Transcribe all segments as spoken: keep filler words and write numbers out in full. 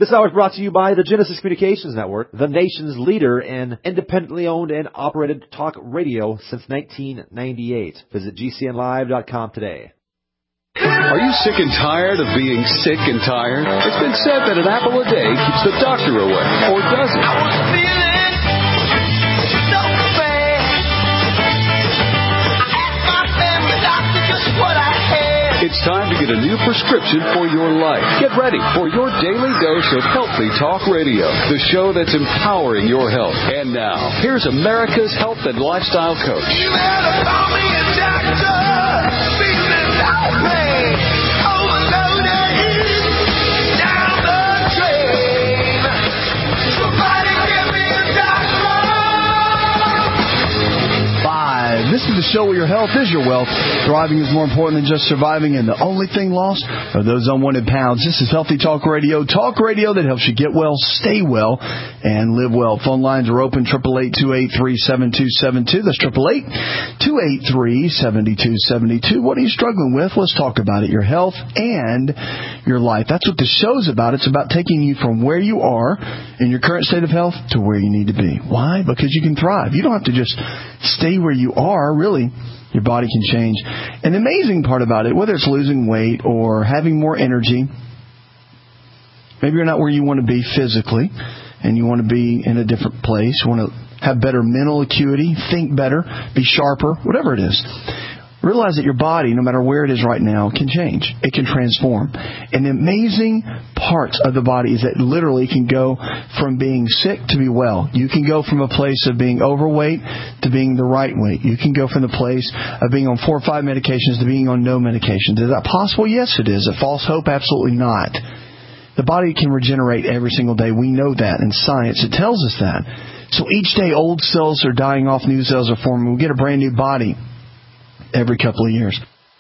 This hour is brought to you by the Genesis Communications Network, the nation's leader in independently owned and operated talk radio since nineteen ninety-eight. Visit G C N live dot com today. Are you sick and tired of being sick and tired? It's been said that an apple a day keeps the doctor away, or does it? I was feeling so bad. I asked my family doctor just what I had. It's time to get a new prescription for your life. Get ready for your daily dose of Healthy Talk Radio, the show that's empowering your health. And now, here's America's health and lifestyle coach. You better call me a doctor. Feeling that way. Overloaded. Down the drain. Somebody give me a doctor. Five. This is the show where your health is your wealth. Thriving is more important than just surviving, and the only thing lost are those unwanted pounds. This is Healthy Talk Radio. Talk radio that helps you get well, stay well, and live well. Phone lines are open, eight eight eight, two eight three, seven two seven two. That's eight eight eight, two eight three, seven two seven two. What are you struggling with? Let's talk about it. Your health and your life. That's what the show's about. It's about taking you from where you are in your current state of health to where you need to be. Why? Because you can thrive. You don't have to just stay where you are, really. Your body can change. And the amazing part about it, whether it's losing weight or having more energy, maybe you're not where you want to be physically, and you want to be in a different place. You want to have better mental acuity, think better, be sharper, whatever it is. Realize that your body, no matter where it is right now, can change. It can transform. And the amazing parts of the body is that literally can go from being sick to be well. You can go from a place of being overweight to being the right weight. You can go from the place of being on four or five medications to being on no medications. Is that possible? Yes, it is. A false hope? Absolutely not. The body can regenerate every single day. We know that in science. It tells us that. So each day old cells are dying off, new cells are forming. We get a brand new body every couple of years.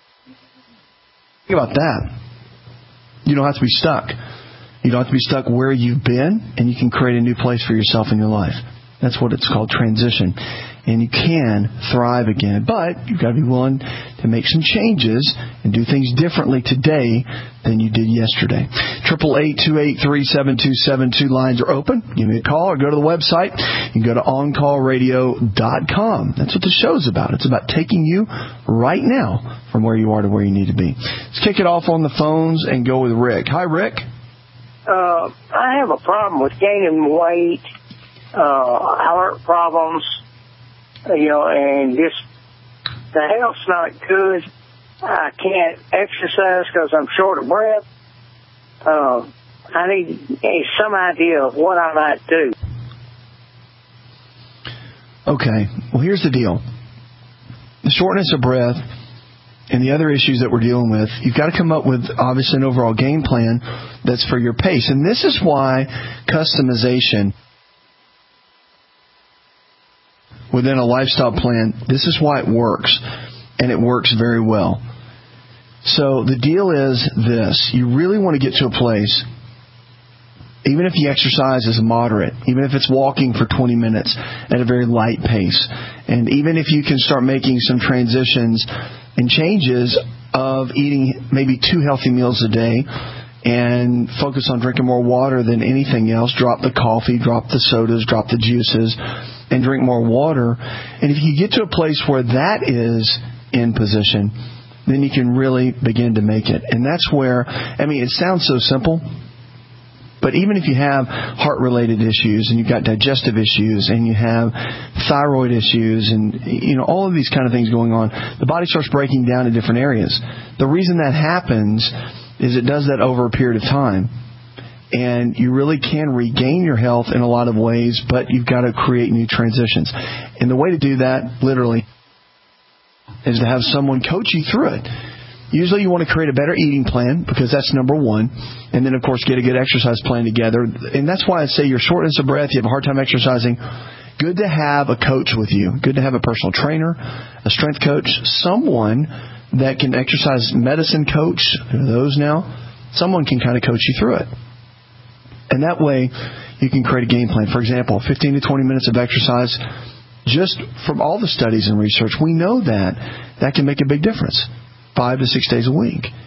Think about that. You don't have to be stuck. You don't have to be stuck where you've been, and you can create a new place for yourself in your life. That's what it's called, transition. And you can thrive again. But you've got to be willing to make some changes and do things differently today than you did yesterday. eight eight eight, two eight three, seven two seven two. Lines are open. Give me a call or go to the website. You can go to on call radio dot com. That's what the show's about. It's about taking you right now from where you are to where you need to be. Let's kick it off on the phones and go with Rick. Hi, Rick. Uh, I have a problem with gaining weight, uh, heart problems, you know, and just the health's not good. I can't exercise because I'm short of breath. Uh, I need some idea of what I might do. Okay. Well, here's the deal. The shortness of breath and the other issues that we're dealing with, you've got to come up with, obviously, an overall game plan that's for your pace. And this is why customization within a lifestyle plan, this is why it works. And it works very well. So the deal is this. You really want to get to a place, even if the exercise is moderate, even if it's walking for twenty minutes at a very light pace, and even if you can start making some transitions and changes of eating maybe two healthy meals a day and focus on drinking more water than anything else, drop the coffee, drop the sodas, drop the juices, and drink more water. And if you get to a place where that is in position, then you can really begin to make it. And that's where, I mean, it sounds so simple, but even if you have heart-related issues and you've got digestive issues and you have thyroid issues and, you know, all of these kind of things going on, the body starts breaking down in different areas. The reason that happens is it does that over a period of time. And you really can regain your health in a lot of ways, but you've got to create new transitions. And the way to do that, literally, is to have someone coach you through it. Usually you want to create a better eating plan because that's number one. And then, of course, get a good exercise plan together. And that's why I say your shortness of breath, you have a hard time exercising. Good to have a coach with you. Good to have a personal trainer, a strength coach, someone that can exercise medicine coach. There are those now. Someone can kind of coach you through it. And that way you can create a game plan. For example, fifteen to twenty minutes of exercise. Just from all the studies and research, we know that that can make a big difference. Five to six days a week.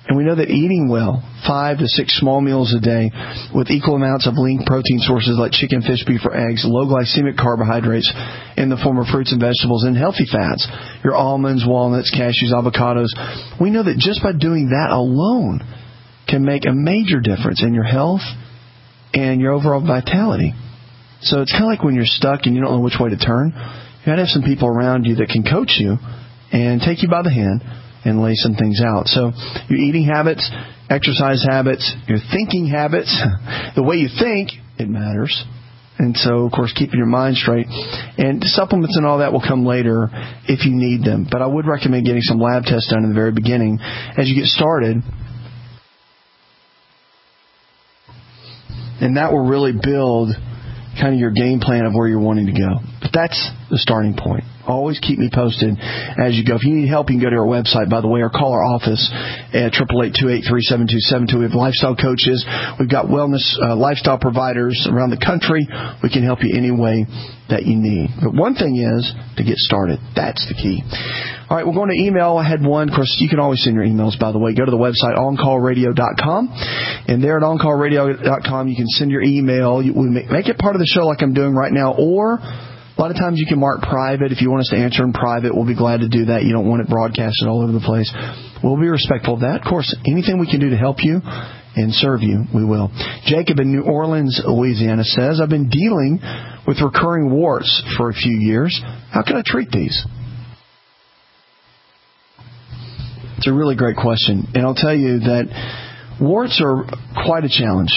And we know that eating well, five to six small meals a day with equal amounts of lean protein sources like chicken, fish, beef, or eggs, low glycemic carbohydrates in the form of fruits and vegetables, and healthy fats, your almonds, walnuts, cashews, avocados. We know that just by doing that alone can make a major difference in your health and your overall vitality. So it's kind of like when you're stuck and you don't know which way to turn. You got to have some people around you that can coach you and take you by the hand and lay some things out. So your eating habits, exercise habits, your thinking habits, the way you think, it matters. And so, of course, keeping your mind straight. And supplements and all that will come later if you need them. But I would recommend getting some lab tests done in the very beginning as you get started. And that will really build kind of your game plan of where you're wanting to go. But that's the starting point. Always keep me posted as you go. If you need help, you can go to our website, by the way, or call our office at eight eight eight, two eight three, seven two seven two. We have lifestyle coaches. We've got wellness uh, lifestyle providers around the country. We can help you any way that you need. But one thing is to get started. That's the key. All right, we're going to email. I had one. Of course, you can always send your emails, by the way. Go to the website, on call radio dot com. And there at on call radio dot com, you can send your email. You, we make it part of the show like I'm doing right now, or a lot of times you can mark private. If you want us to answer in private, we'll be glad to do that. You don't want it broadcasted all over the place. We'll be respectful of that. Of course, anything we can do to help you and serve you, we will. Jacob in New Orleans, Louisiana says, I've been dealing with recurring warts for a few years. How can I treat these? It's a really great question. And I'll tell you that warts are quite a challenge.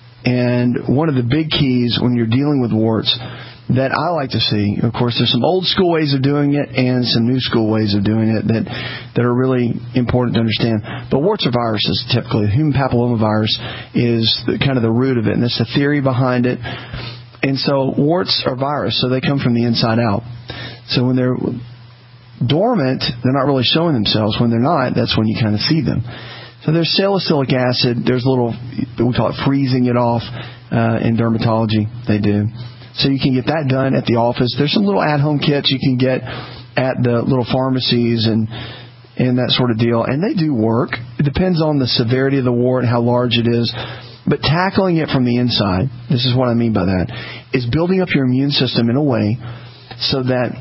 And one of the big keys when you're dealing with warts that I like to see, of course, there's some old school ways of doing it and some new school ways of doing it that, that are really important to understand. But warts are viruses, typically. Human papillomavirus is the, kind of the root of it, and that's the theory behind it. And so warts are virus, so they come from the inside out. So when they're dormant, they're not really showing themselves. When they're not, that's when you kind of see them. So there's salicylic acid. There's a little, we call it freezing it off uh, in dermatology. They do. So you can get that done at the office. There's some little at-home kits you can get at the little pharmacies and and that sort of deal. And they do work. It depends on the severity of the wart and how large it is. But tackling it from the inside, this is what I mean by that, is building up your immune system in a way so that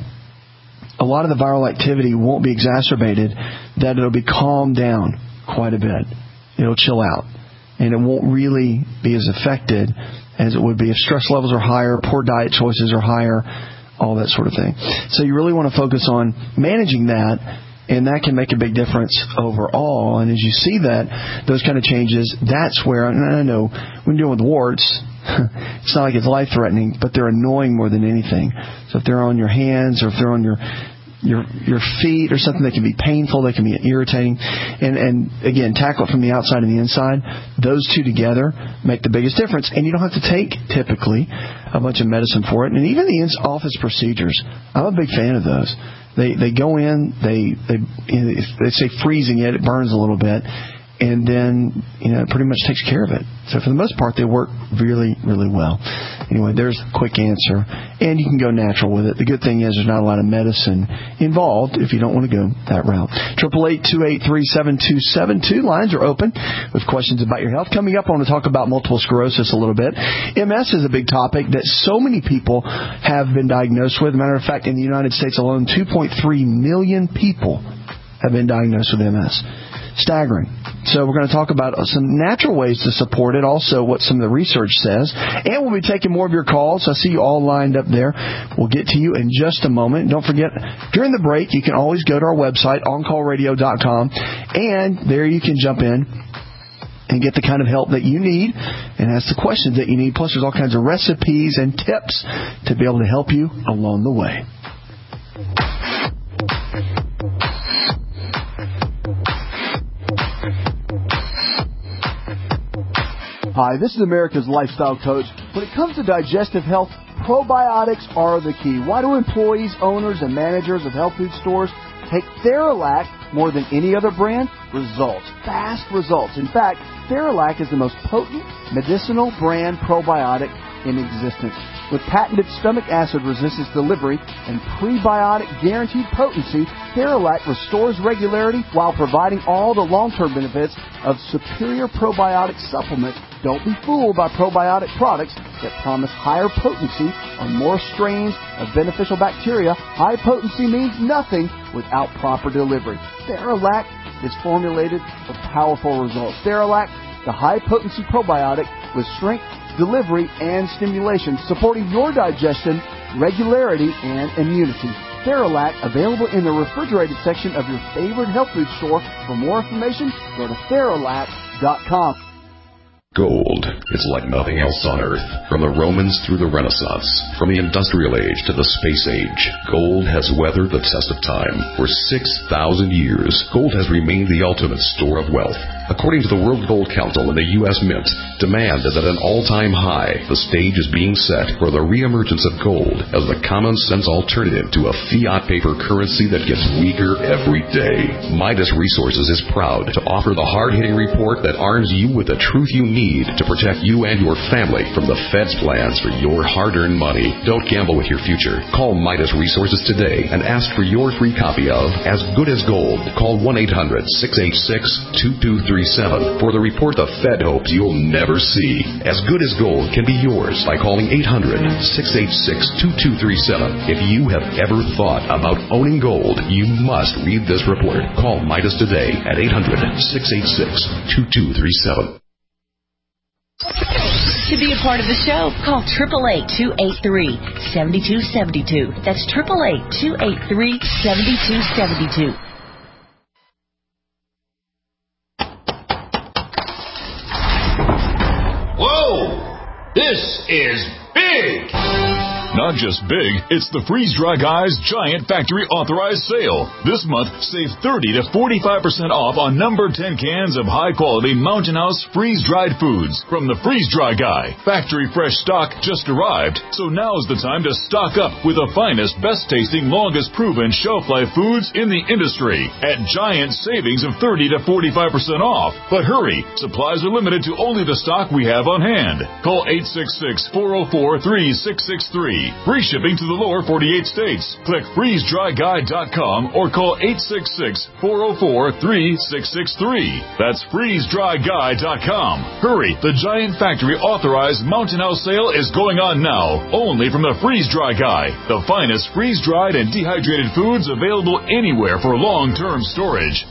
a lot of the viral activity won't be exacerbated, that it'll be calmed down quite a bit. It'll chill out. And it won't really be as affected as it would be if stress levels are higher, poor diet choices are higher, all that sort of thing. So you really want to focus on managing that, and that can make a big difference overall. And as you see that, those kind of changes, that's where, and I know, when you're dealing with warts, it's not like it's life-threatening, but they're annoying more than anything. So if they're on your hands or if they're on your your your feet or something, that can be painful, they can be irritating. And, and again, tackle it from the outside and the inside. Those two together make the biggest difference. And you don't have to take, typically, a bunch of medicine for it. And even the in-office procedures, I'm a big fan of those. They they go in, they they they say freezing it, it burns a little bit, and then, you know, it pretty much takes care of it. So for the most part, they work really, really well. Anyway, there's a quick answer. And you can go natural with it. The good thing is there's not a lot of medicine involved if you don't want to go that route. eight eight eight, two eight three, seven two seven two. Lines are open with questions about your health. Coming up, I want to talk about multiple sclerosis a little bit. M S is a big topic that so many people have been diagnosed with. As a matter of fact, in the United States alone, two point three million people have been diagnosed with M S. Staggering. So we're going to talk about some natural ways to support it, also what some of the research says. And we'll be taking more of your calls. I see you all lined up there. We'll get to you in just a moment. Don't forget, during the break, you can always go to our website, on call radio dot com, and there you can jump in and get the kind of help that you need and ask the questions that you need. Plus, there's all kinds of recipes and tips to be able to help you along the way. Hi, this is America's Lifestyle Coach. When it comes to digestive health, probiotics are the key. Why do employees, owners, and managers of health food stores take Theralac more than any other brand? Results. Fast results. In fact, Theralac is the most potent medicinal brand probiotic in existence. With patented stomach acid resistance delivery and prebiotic guaranteed potency, Theralac restores regularity while providing all the long-term benefits of superior probiotic supplements. Don't be fooled by probiotic products that promise higher potency on more strains of beneficial bacteria. High potency means nothing without proper delivery. Theralac is formulated for powerful results. Theralac, the high-potency probiotic with strength, delivery, and stimulation, supporting your digestion, regularity, and immunity. Theralac, available in the refrigerated section of your favorite health food store. For more information, go to Theralac dot com. Gold. It's like nothing else on Earth. From the Romans through the Renaissance, from the Industrial Age to the Space Age, gold has weathered the test of time. For six thousand years, gold has remained the ultimate store of wealth. According to the World Gold Council and the U S Mint, demand is at an all-time high. The stage is being set for the reemergence of gold as the common-sense alternative to a fiat paper currency that gets weaker every day. Midas Resources is proud to offer the hard-hitting report that arms you with the truth you need to protect you and your family from the Fed's plans for your hard-earned money. Don't gamble with your future. Call Midas Resources today and ask for your free copy of As Good as Gold. Call one eight hundred, six eight six, two two three seven for the report the Fed hopes you'll never see. As Good as Gold can be yours by calling eight hundred, six eight six, two two three seven. If you have ever thought about owning gold, you must read this report. Call Midas today at eight hundred, six eight six, two two three seven. To be a part of the show, call eight eight eight, two eight three, seven two seven two. That's eight eight eight, two eight three, seven two seven two. Whoa! This is big! Not just big, it's the Freeze Dry Guy's Giant Factory Authorized Sale. This month, save thirty to forty-five percent off on number ten cans of high-quality Mountain House freeze-dried foods from the Freeze Dry Guy. Factory fresh stock just arrived, so now's the time to stock up with the finest, best-tasting, longest-proven shelf-life foods in the industry at giant savings of thirty to forty-five percent off. But hurry, supplies are limited to only the stock we have on hand. Call eight six six, four oh four, three six six three. Free shipping to the lower forty-eight states. Click freeze dry guy dot com or call eight six six, four oh four, three six six three. That's freeze dry guy dot com. Hurry, the Giant Factory Authorized Mountain House Sale is going on now, only from the Freeze Dry Guy, the finest freeze-dried and dehydrated foods available anywhere for long-term storage.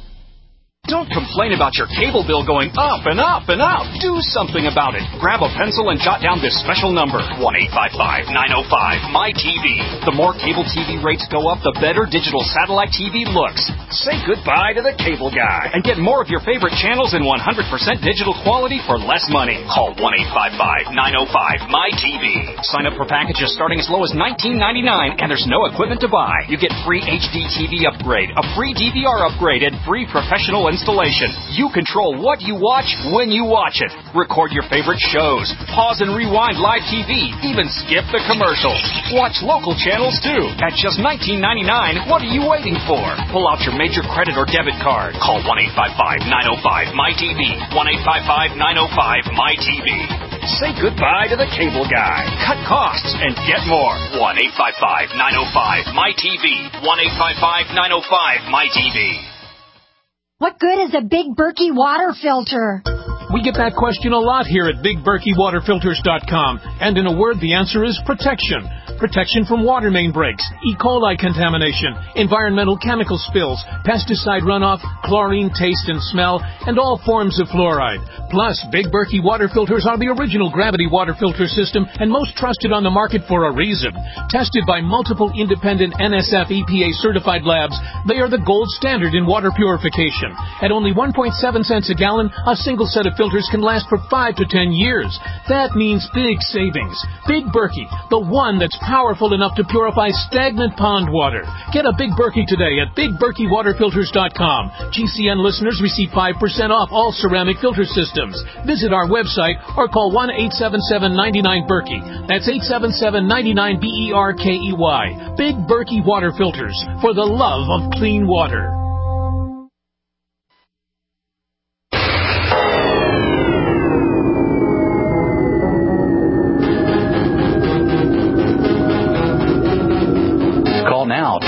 Don't complain about your cable bill going up and up and up. Do something about it. Grab a pencil and jot down this special number, one eight five five, nine oh five, M Y T V. The more cable T V rates go up, the better digital satellite T V looks. Say goodbye to the cable guy and get more of your favorite channels in one hundred percent digital quality for less money. Call one eight five five, nine oh five, M Y T V. Sign up for packages starting as low as nineteen ninety-nine, and there's no equipment to buy. You get free H D T V upgrade, a free D V R upgrade, and free professional installation. You control what you watch when you watch it. Record your favorite shows. Pause and rewind live T V. Even skip the commercials. Watch local channels too. At just nineteen ninety-nine, what are you waiting for? Pull out your major credit or debit card. Call one eight five five, nine oh five, M Y T V. one eight five five, nine oh five, M Y T V. Say goodbye to the cable guy. Cut costs and get more. one eight five five, nine oh five, M Y T V. one eight five five, nine oh five, M Y T V. What good is a Big Berkey water filter? We get that question a lot here at Big Berkey Water Filters dot com. And in a word, the answer is protection. Protection from water main breaks, E. coli contamination, environmental chemical spills, pesticide runoff, chlorine taste and smell, and all forms of fluoride. Plus, Big Berkey water filters are the original gravity water filter system and most trusted on the market for a reason. Tested by multiple independent N S F E P A certified labs, they are the gold standard in water purification. At only one point seven cents a gallon, a single set of filters can last for five to ten years. That means big savings. Big Berkey, the one that's powerful enough to purify stagnant pond water. Get a Big Berkey today at Big Berkey Water Filters dot com. G C N listeners receive five percent off all ceramic filter systems. Visit our website or call one eight seven seven, nine nine, Berkey. That's eight seven seven, nine nine, B E R K E Y. Big Berkey Water Filters, for the love of clean water.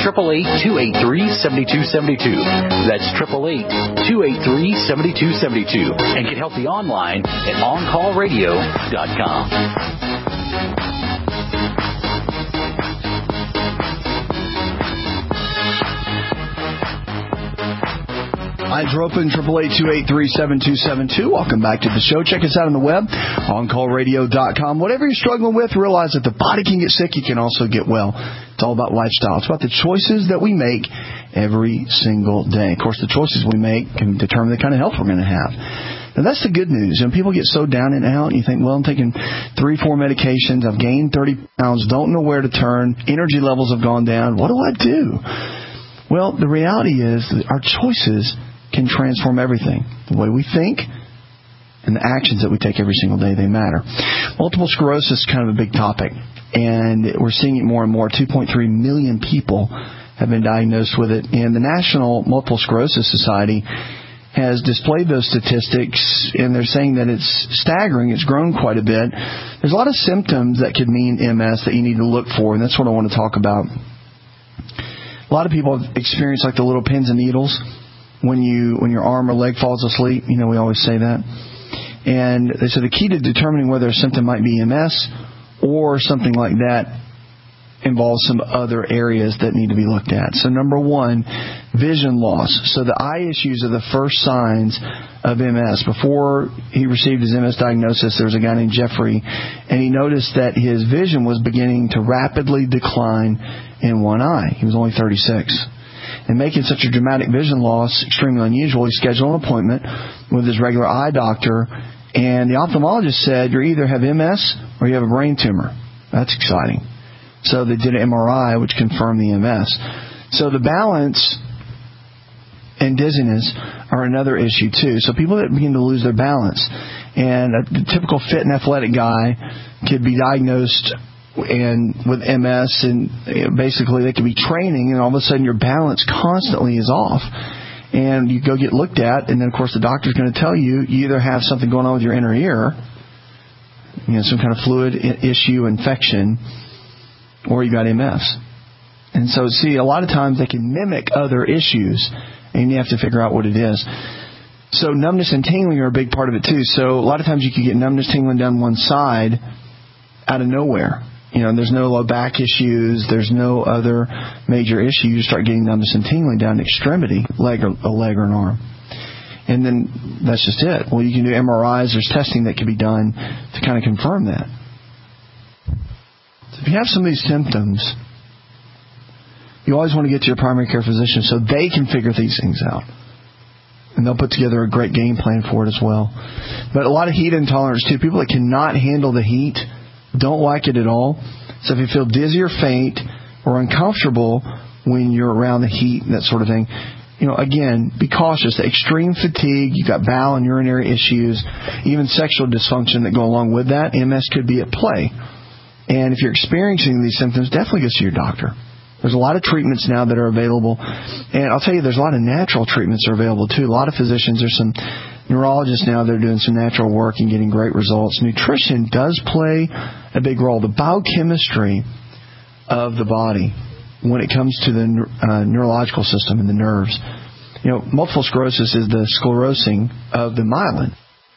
eight eight eight, two eight three, seven two seven two. That's eight eight eight, two eight three, seven two seven two. And get healthy online at on call radio dot com. Lines are open, eight eight eight, two eight three, seven two seven two. Welcome back to the show. Check us out on the web, on call radio dot com. Whatever you're struggling with, realize that the body can get sick. You can also get well. It's all about lifestyle. It's about the choices that we make every single day. Of course, the choices we make can determine the kind of health we're going to have. Now, that's the good news. When people get so down and out, you think, well, I'm taking three, four medications. I've gained thirty pounds, don't know where to turn. Energy levels have gone down. What do I do? Well, the reality is that our choices can transform everything. The way we think and the actions that we take every single day, they matter. Multiple sclerosis is kind of a big topic, and we're seeing it more and more. two point three million people have been diagnosed with it, and the National Multiple Sclerosis Society has displayed those statistics, and they're saying that it's staggering. It's grown quite a bit. There's a lot of symptoms that could mean M S that you need to look for, and that's what I want to talk about. A lot of people have experienced like the little pins and needles when you when your arm or leg falls asleep. You know, we always say that. And they said the key to determining whether a symptom might be M S or something like that involves some other areas that need to be looked at. So number one, vision loss. So the eye issues are the first signs of M S. Before he received his M S diagnosis, there was a guy named Jeffrey, and he noticed that his vision was beginning to rapidly decline in one eye. He was only thirty-six. And making such a dramatic vision loss extremely unusual, he scheduled an appointment with his regular eye doctor, and the ophthalmologist said, you either have M S or you have a brain tumor. That's exciting. So they did an M R I, which confirmed the M S. So the balance and dizziness are another issue, too. So people that begin to lose their balance, and a typical fit and athletic guy could be diagnosed and with M S, and basically they could be training, and all of a sudden your balance constantly is off. And you go get looked at, and then, of course, the doctor's going to tell you you either have something going on with your inner ear, you know, some kind of fluid issue, infection, or you got M S. And so, see, a lot of times they can mimic other issues, and you have to figure out what it is. So numbness and tingling are a big part of it, too. So a lot of times you can get numbness, tingling down one side out of nowhere. You know, there's no low back issues. There's no other major issue. You start getting numbness and tingling down the extremity, leg or a leg or an arm. And then that's just it. Well, you can do M R Is. There's testing that can be done to kind of confirm that. So if you have some of these symptoms, you always want to get to your primary care physician so they can figure these things out. And they'll put together a great game plan for it as well. But a lot of heat intolerance, too. People that cannot handle the heat don't like it at all. So if you feel dizzy or faint or uncomfortable when you're around the heat and that sort of thing, you know, again, be cautious. The extreme fatigue, you've got bowel and urinary issues, even sexual dysfunction that go along with that, M S could be at play. And if you're experiencing these symptoms, definitely go see your doctor. There's a lot of treatments now that are available. And I'll tell you, there's a lot of natural treatments that are available, too. A lot of physicians, there's some neurologists now that are doing some natural work and getting great results. Nutrition does play a big role. The biochemistry of the body when it comes to the uh, neurological system and the nerves. You know, multiple sclerosis is the sclerosing of the myelin,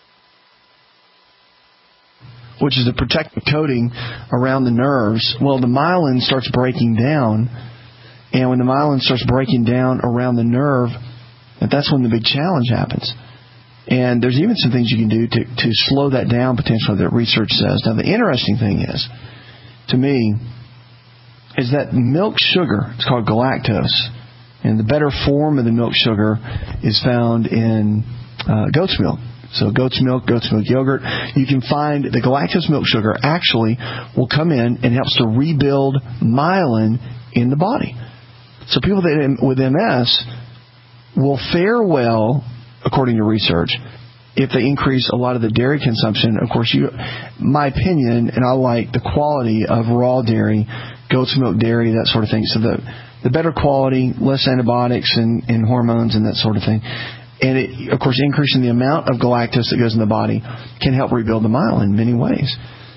which is a protective coating around the nerves. Well, the myelin starts breaking down, and when the myelin starts breaking down around the nerve, that's when the big challenge happens. And there's even some things you can do to, to slow that down potentially that research says. Now, the interesting thing is, to me, is that milk sugar, it's called galactose, and the better form of the milk sugar is found in uh, goat's milk. So goat's milk, goat's milk yogurt. You can find the galactose milk sugar actually will come in and helps to rebuild myelin in the body. So people that with M S will fare well, according to research, if they increase a lot of the dairy consumption. Of course, you, my opinion, and I like the quality of raw dairy, goat's milk dairy, that sort of thing. So the the better quality, less antibiotics and, and hormones and that sort of thing. And, it, of course, increasing the amount of galactose that goes in the body can help rebuild the myelin in many ways.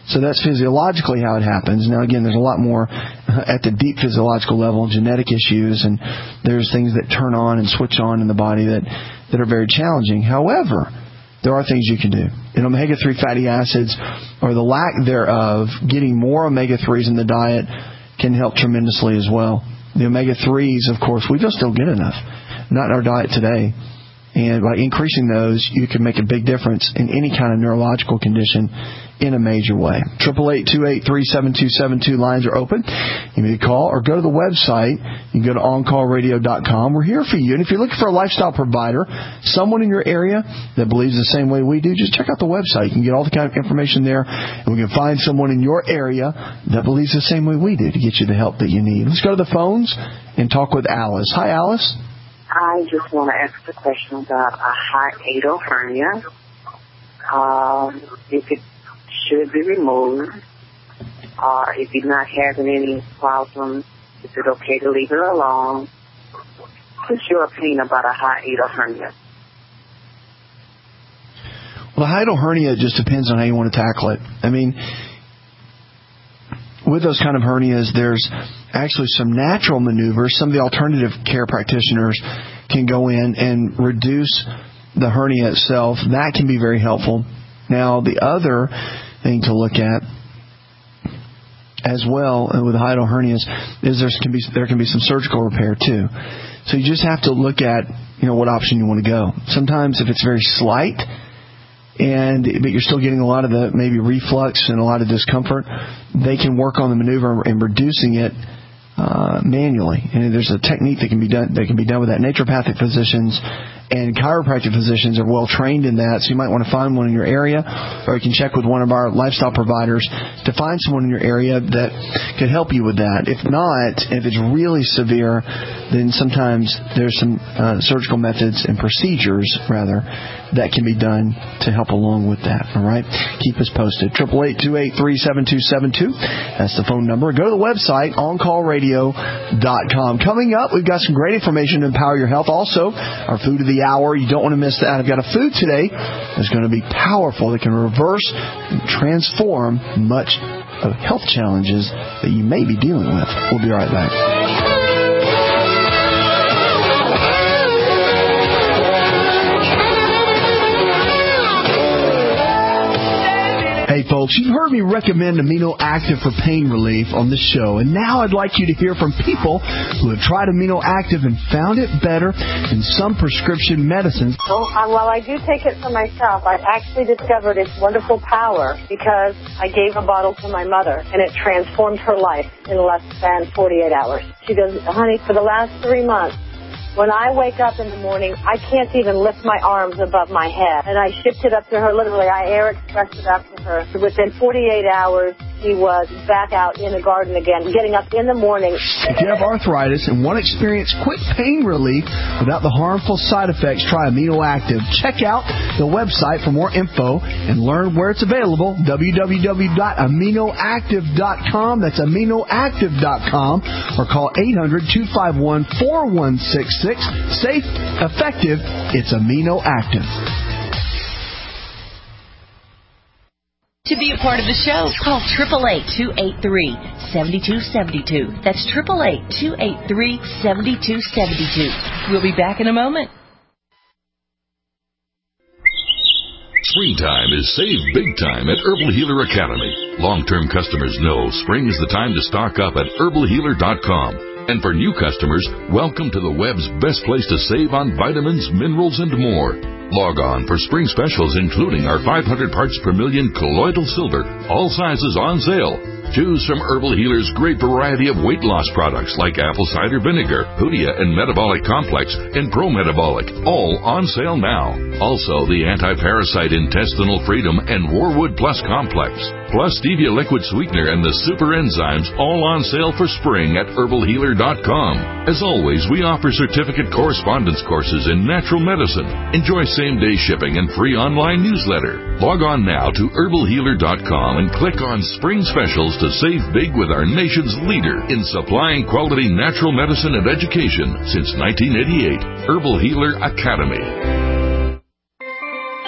So that's physiologically how it happens. Now, again, there's a lot more at the deep physiological level, genetic issues, and there's things that turn on and switch on in the body that, that are very challenging. However, there are things you can do. And omega three fatty acids, or the lack thereof, getting more omega threes in the diet can help tremendously as well. The omega threes, of course, we just don't get enough. Not in our diet today. And by increasing those, you can make a big difference in any kind of neurological condition in a major way. eight eight eight, two eight three, seven two seven two lines are open. You may call or go to the website. You can go to on call radio dot com. We're here for you. And if you're looking for a lifestyle provider, someone in your area that believes the same way we do, just check out the website. You can get all the kind of information there, and we can find someone in your area that believes the same way we do to get you the help that you need. Let's go to the phones and talk with Alice. Hi, Alice. I just want to ask a question about a hiatal hernia. Um, if it should be removed, or if you're not having any problems, is it okay to leave it alone? What's your opinion about a hiatal hernia? Well, the hiatal hernia just depends on how you want to tackle it. I mean, with those kind of hernias, there's actually some natural maneuvers. Some of the alternative care practitioners can go in and reduce the hernia itself. That can be very helpful. Now, the other thing to look at as well with hiatal hernias is there can be there can be some surgical repair too. So you just have to look at, you know, what option you want to go. Sometimes if it's very slight, and but you're still getting a lot of the maybe reflux and a lot of discomfort, they can work on the maneuver and reducing it uh, manually. And there's a technique that can be done that can be done with that. Naturopathic physicians and chiropractic physicians are well trained in that, so you might want to find one in your area, or you can check with one of our lifestyle providers to find someone in your area that could help you with that. If not, if it's really severe, then sometimes there's some uh, surgical methods and procedures, rather, that can be done to help along with that. All right? Keep us posted. eight eight eight, two eight three, seven two seven two. That's the phone number. Go to the website, on call radio dot com. Coming up, we've got some great information to empower your health. Also, our food of the hour. You don't want to miss that. I've got a food today that's going to be powerful, that can reverse and transform much of health challenges that you may be dealing with. We'll be right back. Hey folks, you've heard me recommend Amino Active for pain relief on the show, and now I'd like you to hear from people who have tried Amino Active and found it better than some prescription medicines. Well, uh, while I do take it for myself, I actually discovered its wonderful power because I gave a bottle to my mother, and it transformed her life in less than forty-eight hours. She goes, honey, for the last three months, when I wake up in the morning, I can't even lift my arms above my head. And I shipped it up to her, literally. I air expressed it up to her. Within forty-eight hours, she was back out in the garden again, getting up in the morning. If you have arthritis and want to experience quick pain relief without the harmful side effects, try Amino Active. Check out the website for more info and learn where it's available, w w w dot amino active dot com. That's amino active dot com. Or call eight hundred, two five one, four one six six. Safe, effective, it's Amino Active. To be a part of the show, call eight eight eight, two eight three, seven two seven two. That's eight eight eight, two eight three, seven two seven two. We'll be back in a moment. Springtime is save big time at Herbal Healer Academy. Long-term customers know spring is the time to stock up at herbal healer dot com. And for new customers, welcome to the web's best place to save on vitamins, minerals, and more. Log on for spring specials, including our five hundred parts per million colloidal silver, all sizes on sale. Choose from Herbal Healer's great variety of weight loss products like apple cider vinegar, Hoodia and Metabolic Complex, and Pro Metabolic, all on sale now. Also, the anti-parasite intestinal freedom and Warwood Plus Complex, plus Stevia liquid sweetener and the super enzymes, all on sale for spring at herbal healer dot com. As always, we offer certificate correspondence courses in natural medicine. Enjoy same-day shipping and free online newsletter. Log on now to herbal healer dot com and click on Spring Specials to save big with our nation's leader in supplying quality natural medicine and education since nineteen eighty-eight, Herbal Healer Academy.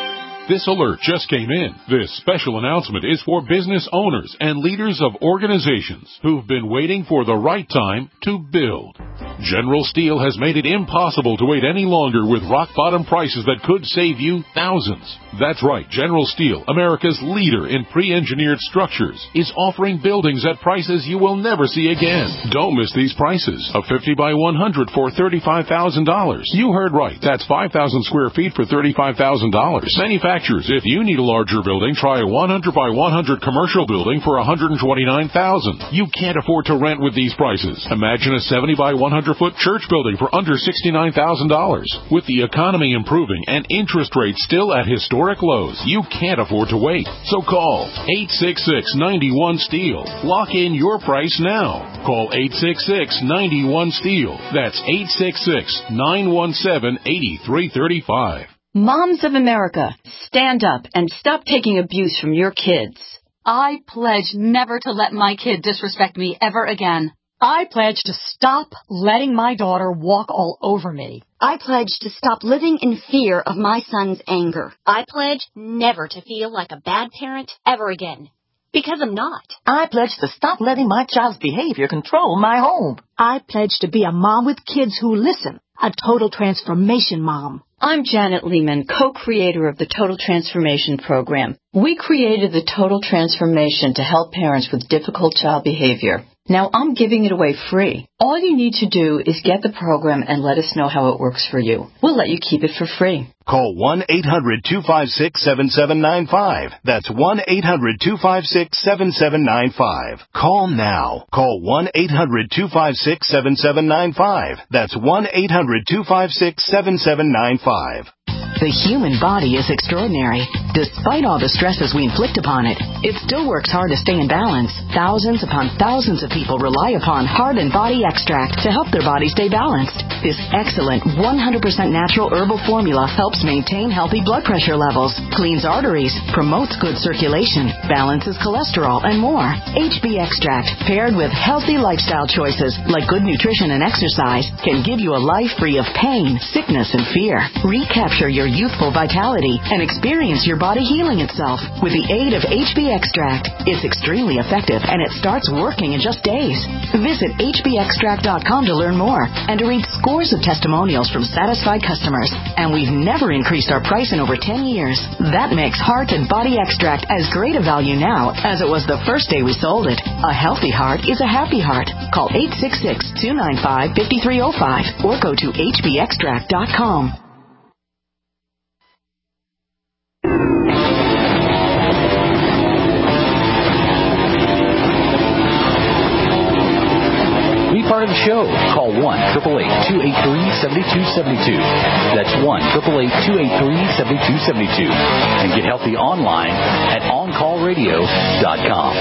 This alert just came in. This special announcement is for business owners and leaders of organizations who've been waiting for the right time to build. General Steel has made it impossible to wait any longer with rock-bottom prices that could save you thousands. That's right, General Steel, America's leader in pre-engineered structures, is offering buildings at prices you will never see again. Don't miss these prices. A fifty by one hundred for thirty-five thousand dollars. You heard right. That's five thousand square feet for thirty-five thousand dollars. Manufacturers, if you need a larger building, try a one hundred by one hundred commercial building for one hundred twenty-nine thousand dollars. You can't afford to rent with these prices. Imagine a seventy by one hundred foot church building for under sixty-nine thousand dollars. With the economy improving and interest rates still at historic lows, you can't afford to wait. So call eight six six, nine one, STEEL. Lock in your price now. Call eight six six, nine one, STEEL. That's eight six six, nine one seven, eight three three five. Moms of America, stand up and stop taking abuse from your kids. I pledge never to let my kid disrespect me ever again. I pledge to stop letting my daughter walk all over me. I pledge to stop living in fear of my son's anger. I pledge never to feel like a bad parent ever again. Because I'm not. I pledge to stop letting my child's behavior control my home. I pledge to be a mom with kids who listen. A total transformation mom. I'm Janet Lehman, co-creator of the Total Transformation Program. We created the Total Transformation to help parents with difficult child behavior. Now I'm giving it away free. All you need to do is get the program and let us know how it works for you. We'll let you keep it for free. Call one eight hundred, two five six, seven seven nine five. That's one eight hundred, two five six, seven seven nine five. Call now. Call one eight hundred, two five six, seven seven nine five. That's one eight hundred, two five six, seven seven nine five. The human body is extraordinary. Despite all the stresses we inflict upon it, it still works hard to stay in balance. Thousands upon thousands of people rely upon Heart and Body Extract to help their body stay balanced. This excellent one hundred percent natural herbal formula helps maintain healthy blood pressure levels, cleans arteries, promotes good circulation, balances cholesterol, and more. H B Extract, paired with healthy lifestyle choices like good nutrition and exercise, can give you a life free of pain, sickness, and fear. Recapture your youthful vitality and experience your body healing itself with the aid of H B Extract. It's extremely effective and it starts working in just days. Visit H B extract dot com to learn more and to read scores of testimonials from satisfied customers. And we've never increased our price in over ten years. That makes Heart and Body Extract as great a value now as it was the first day we sold it. A healthy heart is a happy heart. Call eight six six, two nine five, five three zero five or go to H B extract dot com. Part of the show. Call one, eight eight eight, two eight three, seven two seven two. That's one, eight eight eight, two eight three, seven two seven two. And get healthy online at on call radio dot com.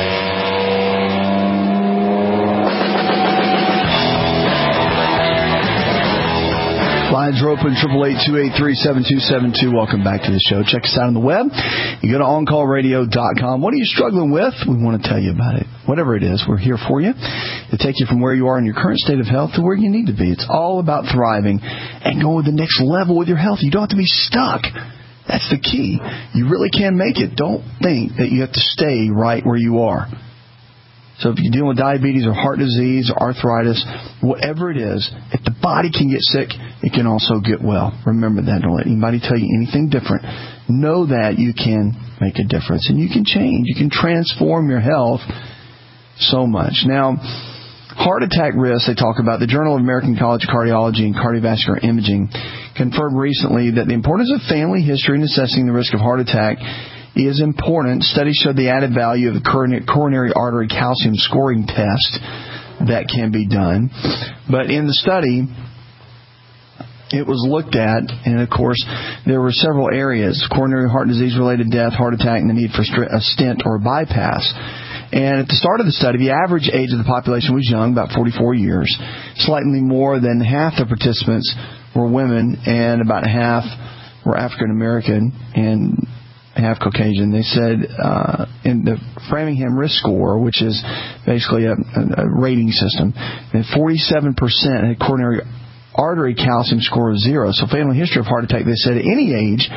Lines are open, eight eight eight, two eight three, seven two seven two. Welcome back to the show. Check us out on the web. You go to on call radio dot com. What are you struggling with? We want to tell you about it. Whatever it is, we're here for you to take you from where you are in your current state of health to where you need to be. It's all about thriving and going to the next level with your health. You don't have to be stuck. That's the key. You really can make it. Don't think that you have to stay right where you are. So if you're dealing with diabetes or heart disease or arthritis, whatever it is, if the body can get sick, it can also get well. Remember that. Don't let anybody tell you anything different. Know that you can make a difference and you can change. You can transform your health so much. Now, heart attack risk, they talk about. The Journal of American College of Cardiology and Cardiovascular Imaging confirmed recently that the importance of family history in assessing the risk of heart attack is important. Studies showed the added value of the coronary artery calcium scoring test that can be done. But in the study, it was looked at, and of course, there were several areas: coronary heart disease-related death, heart attack, and the need for a stent or a bypass. And at the start of the study, the average age of the population was young, about forty-four years. Slightly more than half the participants were women, and about half were African American and half Caucasian. They said uh, in the Framingham Risk Score, which is basically a, a, a rating system, that forty-seven percent had coronary artery calcium score of zero. So family history of heart attack, they said at any age,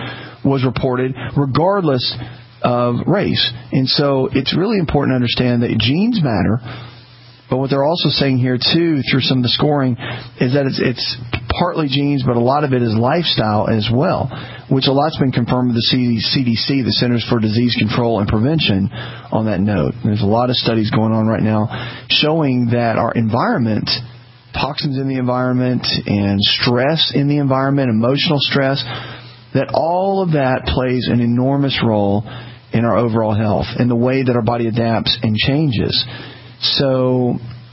was reported regardless of race. And so it's really important to understand that genes matter. But what they're also saying here, too, through some of the scoring, is that it's, it's partly genes, but a lot of it is lifestyle as well, which a lot's been confirmed with the C D C, the Centers for Disease Control and Prevention, on that note. There's a lot of studies going on right now showing that our environment, toxins in the environment and stress in the environment, emotional stress, that all of that plays an enormous role in our overall health and the way that our body adapts and changes. So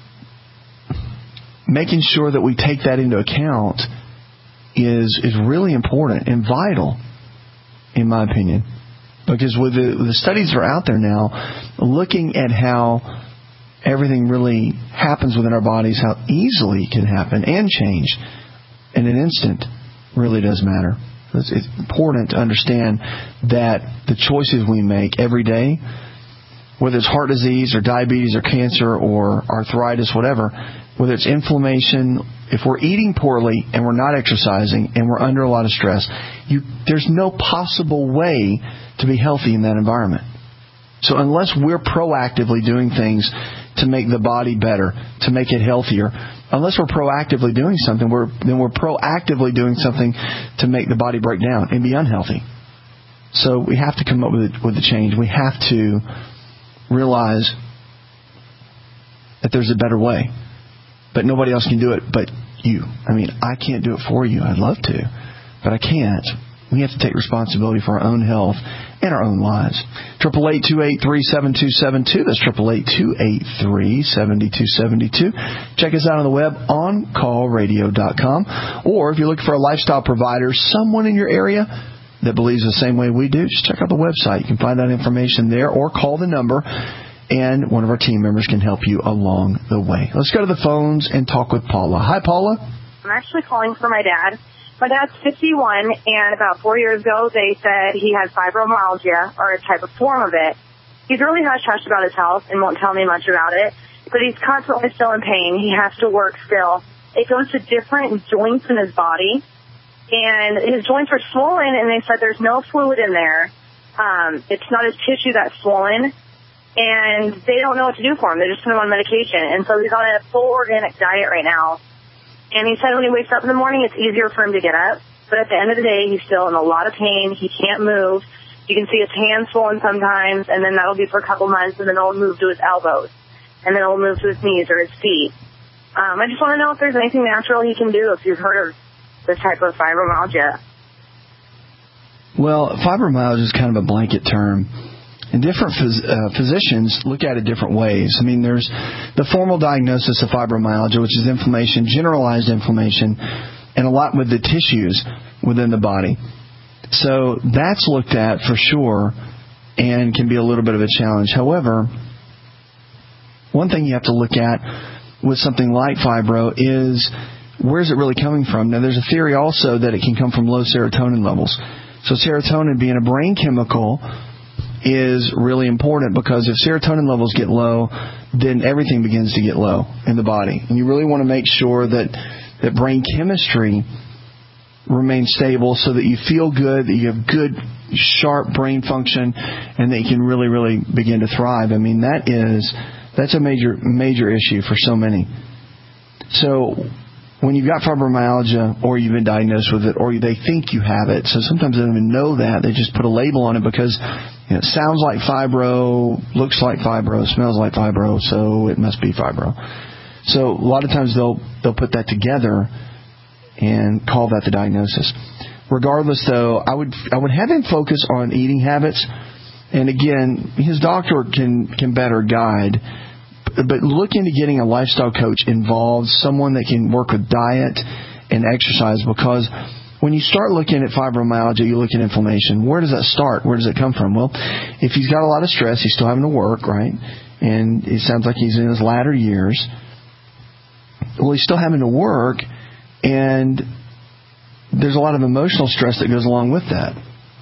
making sure that we take that into account is is really important and vital, in my opinion. Because with the, with the studies that are out there now, looking at how everything really happens within our bodies, how easily it can happen and change in an instant, really does matter. It's, it's important to understand that the choices we make every day, whether it's heart disease or diabetes or cancer or arthritis, whatever, whether it's inflammation, if we're eating poorly and we're not exercising and we're under a lot of stress, you, there's no possible way to be healthy in that environment. So unless we're proactively doing things to make the body better, to make it healthier, unless we're proactively doing something, we're, then we're proactively doing something to make the body break down and be unhealthy. So we have to come up with a, with a change. We have to realize that there's a better way, but nobody else can do it but you. I mean, I can't do it for you. I'd love to, but I can't. We have to take responsibility for our own health and our own lives. Triple eight two eight three seven two seven two. That's triple eight two eight three seven two seven two. Check us out on the web, on call radio dot com, or if you're looking for a lifestyle provider, someone in your area that believes the same way we do, just check out the website. You can find that information there, or call the number, and one of our team members can help you along the way. Let's go to the phones and talk with Paula. Hi, Paula. I'm actually calling for my dad. My dad's fifty-one, and about four years ago, they said he has fibromyalgia, or a type of form of it. He's really hush-hush about his health and won't tell me much about it, but he's constantly still in pain. He has to work still. It goes to different joints in his body, and his joints are swollen, and they said there's no fluid in there. Um, it's not his tissue that's swollen, and they don't know what to do for him. They just put him on medication, and so he's on a full organic diet right now. And he said when he wakes up in the morning, it's easier for him to get up. But at the end of the day, he's still in a lot of pain. He can't move. You can see his hands swollen sometimes, and then that'll be for a couple months, and then it'll move to his elbows. And then it'll move to his knees or his feet. Um, I just want to know if there's anything natural he can do if you've heard of this type of fibromyalgia. Well, fibromyalgia is kind of a blanket term. And different phys- uh, physicians look at it different ways. I mean, there's the formal diagnosis of fibromyalgia, which is inflammation, generalized inflammation, and a lot with the tissues within the body. So that's looked at for sure and can be a little bit of a challenge. However, one thing you have to look at with something like fibro is where's it really coming from? Now, there's a theory also that it can come from low serotonin levels. So serotonin being a brain chemical is really important, because if serotonin levels get low, then everything begins to get low in the body. And you really want to make sure that, that brain chemistry remains stable so that you feel good, that you have good, sharp brain function, and that you can really, really begin to thrive. I mean, that is, that's a major, major issue for so many. So when you've got fibromyalgia, or you've been diagnosed with it, or they think you have it, so sometimes they don't even know that. They just put a label on it because, you know, it sounds like fibro, looks like fibro, smells like fibro, so it must be fibro. So a lot of times they'll they'll put that together and call that the diagnosis. Regardless, though, I would I would have him focus on eating habits, and again, his doctor can can better guide. But look into getting a lifestyle coach involved, someone that can work with diet and exercise, because when you start looking at fibromyalgia, you look at inflammation. Where does that start? Where does it come from? Well, if he's got a lot of stress, he's still having to work, right? And it sounds like he's in his latter years. Well, he's still having to work, and there's a lot of emotional stress that goes along with that.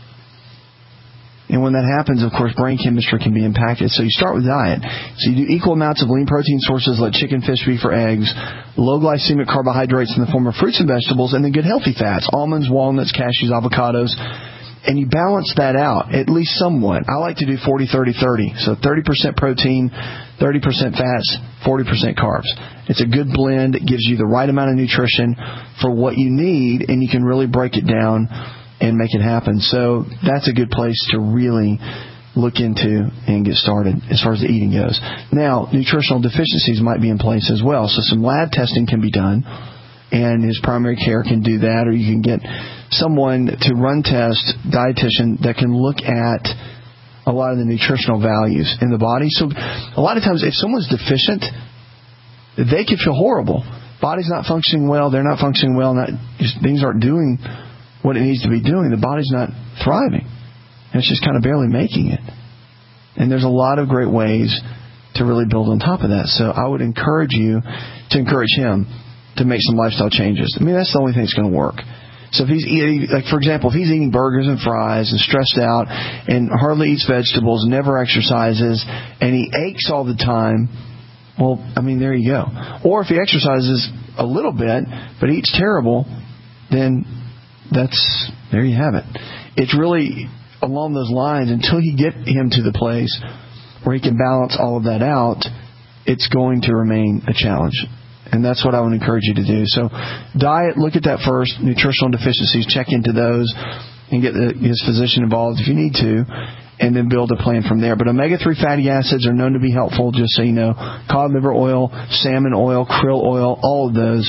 And when that happens, of course, brain chemistry can be impacted. So you start with diet. So you do equal amounts of lean protein sources like chicken, fish, beef, or eggs, low glycemic carbohydrates in the form of fruits and vegetables, and then good healthy fats, almonds, walnuts, cashews, avocados. and you balance that out, at least somewhat. I like to do forty thirty thirty. So thirty percent protein, thirty percent fats, forty percent carbs. It's a good blend. It gives you the right amount of nutrition for what you need, and you can really break it down and make it happen. So that's a good place to really look into and get started as far as the eating goes. Now, nutritional deficiencies might be in place as well. So some lab testing can be done, and his primary care can do that, or you can get someone to run test, dietitian, that can look at a lot of the nutritional values in the body. So a lot of times if someone's deficient, they can feel horrible. Body's not functioning well, they're not functioning well, not just, things aren't doing what it needs to be doing. The body's not thriving. And it's just kind of barely making it. And there's a lot of great ways to really build on top of that. So I would encourage you to encourage him to make some lifestyle changes. I mean, that's the only thing that's going to work. So if he's eating, like for example, if he's eating burgers and fries and stressed out and hardly eats vegetables, never exercises, and he aches all the time, well, I mean, there you go. Or if he exercises a little bit but eats terrible, then that's, there you have it. It's really along those lines, until you get him to the place where he can balance all of that out, it's going to remain a challenge. And that's what I would encourage you to do. So diet, look at that first. Nutritional deficiencies, check into those and get the, his physician involved if you need to, and then build a plan from there. But omega three fatty acids are known to be helpful, just so you know. Cod liver oil, salmon oil, krill oil, all of those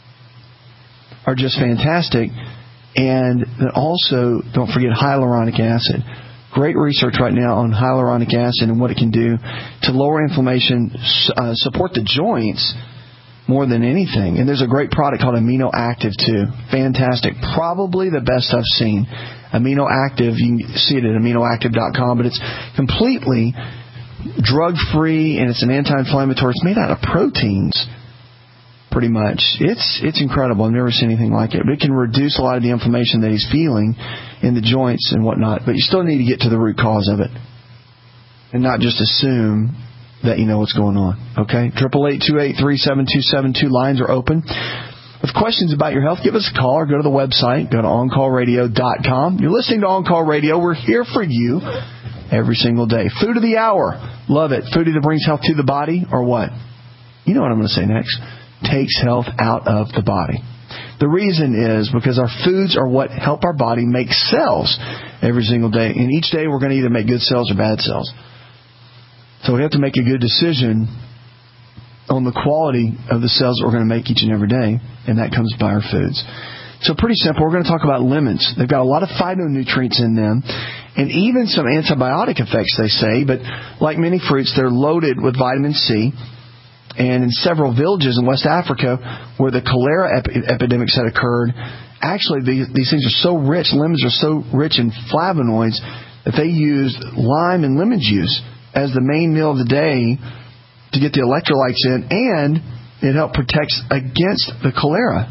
are just fantastic. And then also, don't forget hyaluronic acid. Great research right now on hyaluronic acid and what it can do to lower inflammation, uh, support the joints more than anything. And there's a great product called Amino Active too. Fantastic. Probably the best I've seen. Amino Active, you can see it at amino active dot com, but it's completely drug-free and it's an anti-inflammatory. It's made out of proteins. Pretty much. It's it's incredible. I've never seen anything like it. But it can reduce a lot of the inflammation that he's feeling in the joints and whatnot. But you still need to get to the root cause of it. And not just assume that you know what's going on. Okay? eight eight eight, two eight three, seven two seven two. Lines are open. With questions about your health, give us a call or go to the website. Go to on call radio dot com. You're listening to On Call Radio. We're here for you every single day. Food of the hour. Love it. Food either brings health to the body or what? You know what I'm going to say next. Takes health out of the body. The reason is because our foods are what help our body make cells every single day. And each day we're going to either make good cells or bad cells. So we have to make a good decision on the quality of the cells that we're going to make each and every day. And that comes by our foods. So pretty simple. We're going to talk about lemons. They've got a lot of phytonutrients in them. And even some antibiotic effects, they say. But like many fruits, they're loaded with vitamin C. And in several villages in West Africa where the cholera ep- epidemics had occurred, actually these, these things are so rich, lemons are so rich in flavonoids that they used lime and lemon juice as the main meal of the day to get the electrolytes in, and it helped protect against the cholera.